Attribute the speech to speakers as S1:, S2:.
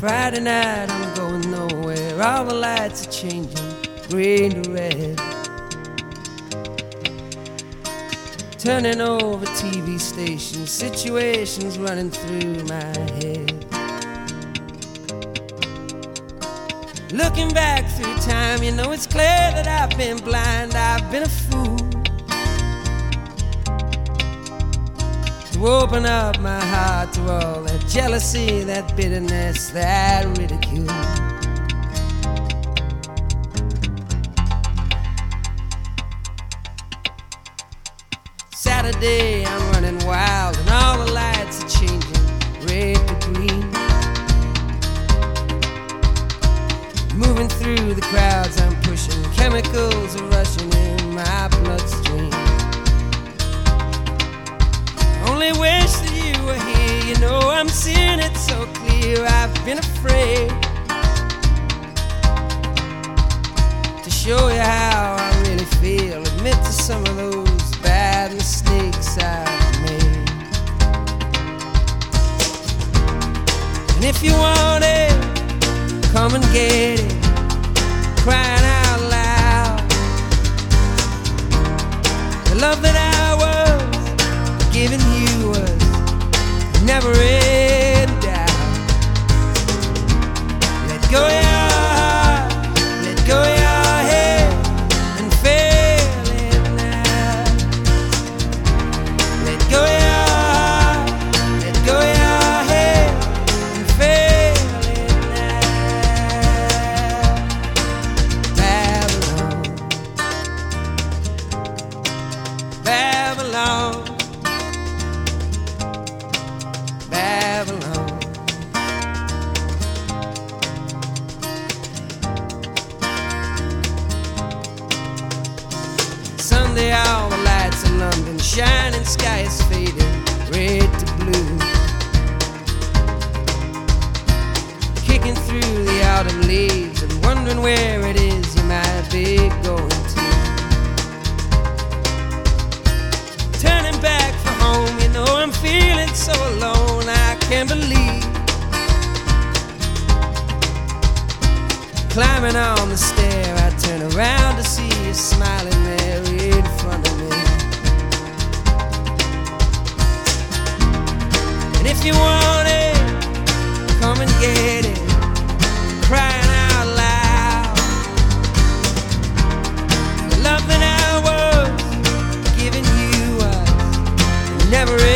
S1: Friday night, I'm going nowhere. All the lights are changing, green to red. Turning over TV stations, situations running through my head. Looking back through time, you know it's clear that I've been blind, I've been a fool to open up my heart to all that jealousy, that bitterness, that ridicule. Saturday, I'm running wild and all the lights are changing red to green. Moving through the crowds I'm pushing, chemicals are rushing in my bloodstream. Only wish that you were here, you know I'm seeing it so clear. I've been afraid to show you how I really feel, admit to some of those bad mistakes I've made. And if you want it, come and get it, crying out loud. The love that I was giving you was never in doubt. Let go of your heart, let go of your head, and feel it now. Let go of your heart, let go of your head, and feel it now. Babylon, Babylon, Babylon. Sunday, all the lights in London, shining sky is fading, red to blue. Kicking through the autumn leaves and wondering where it is you might be going to. Turning back for home, you know I'm feeling so alone, I can't believe. Climbing on the stair, I turn around to see you smiling there in front of me. And if you want it, come and get it, crying out loud. The love that I was giving you was never